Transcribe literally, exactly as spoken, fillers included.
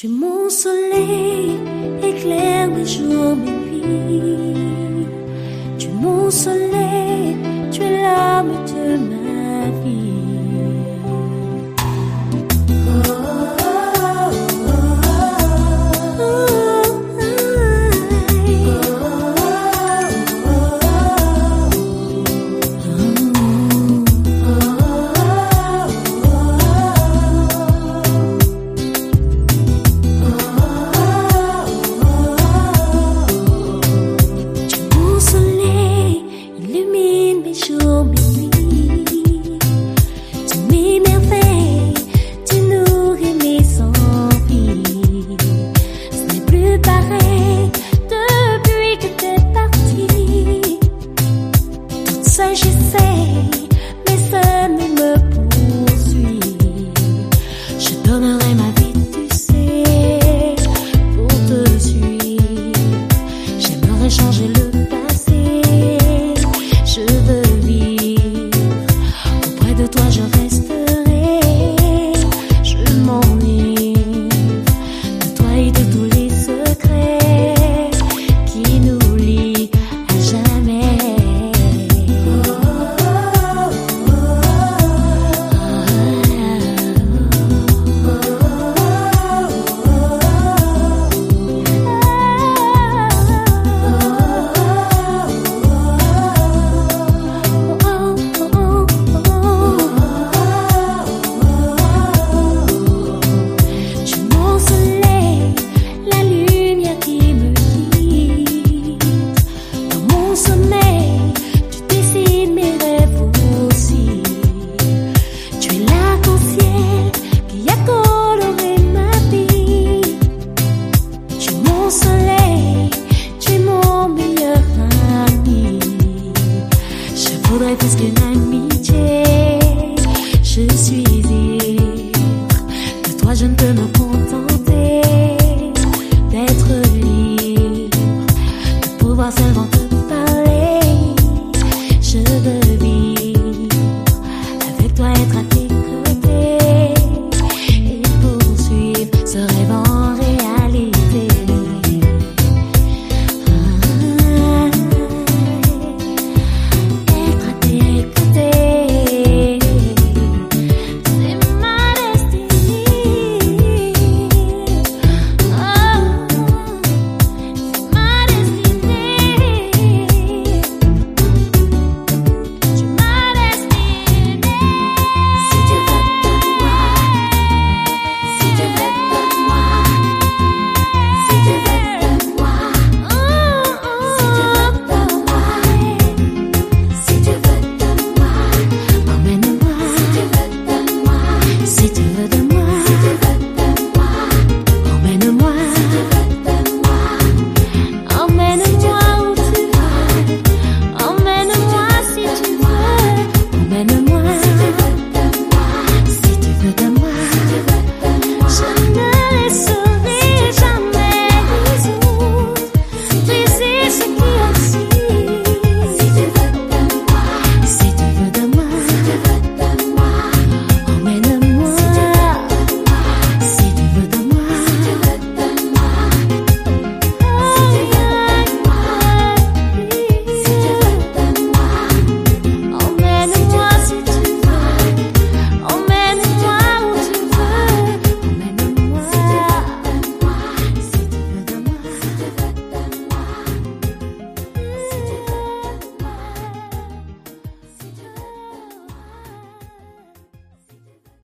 Tu es mon soleil, éclaire mes jours, mes nuits. Tu es mon soleil, tu es l'âme de ma vie. J'essaie, mais ça ne me poursuit. Je donnerai ma vie, tu sais, pour te suivre. J'aimerais changer le passé, je veux vivre. Auprès de toi je resterai, je m'enivre de toi et de tous les secrets qui nous lient à jamais. Faudrait plus qu'une amitié, je suis ivre. De toi je ne peux me contenter d'être libre, de pouvoir seulement te parler. Je veux vivre avec toi, être à tes côtés et poursuivre ce rêve en